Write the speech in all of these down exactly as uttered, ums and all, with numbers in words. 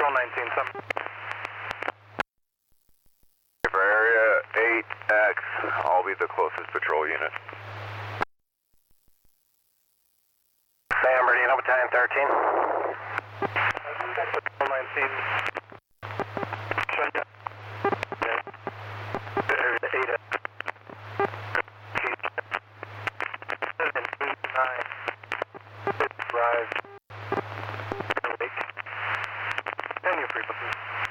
Patrol nineteen, some. For area eight X, I'll be the closest patrol unit. San Bernardino Battalion thirteen. Patrol nineteen. Showing you. Area eight X. seven eight nine. Drive. Lake. And your frequency.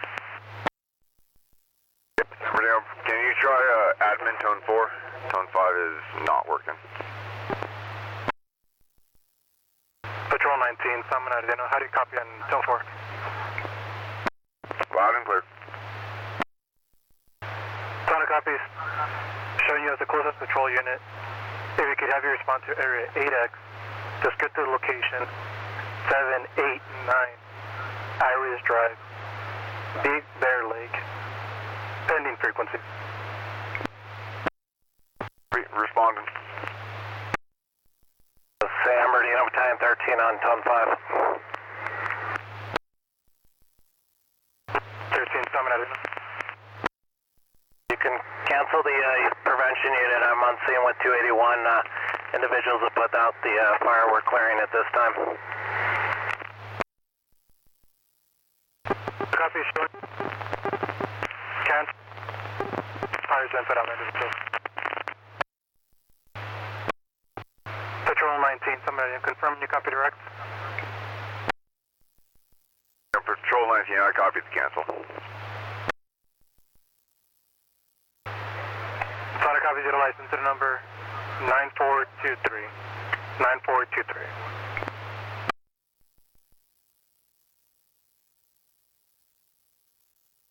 Can you try uh, admin tone four? Tone five is not working. Patrol nineteen, San Bernardino, how do you copy on tone four? Loud and clear. Sonic copies. Showing you as the closest patrol unit. If you could have your response to area eight X, just get to the location. seven eight nine Iris Drive, Big Bear Lake, pending frequency. Re- responding. San Bernardino Battalion thirteen on tone five. thirteen, San Bernardino. You can cancel the uh, prevention unit. I'm on scene with two eighty-one. Uh, individuals have put out the uh, fire. We're clearing at this time. Copy, showing. Cancel. Fire's been put out, individuals. Patrol nineteen, San Bernardino, confirm you copy direct. Patrol nineteen, I copied the cancel. Sonic copies, utilize incident number nine four two three. nine four two three.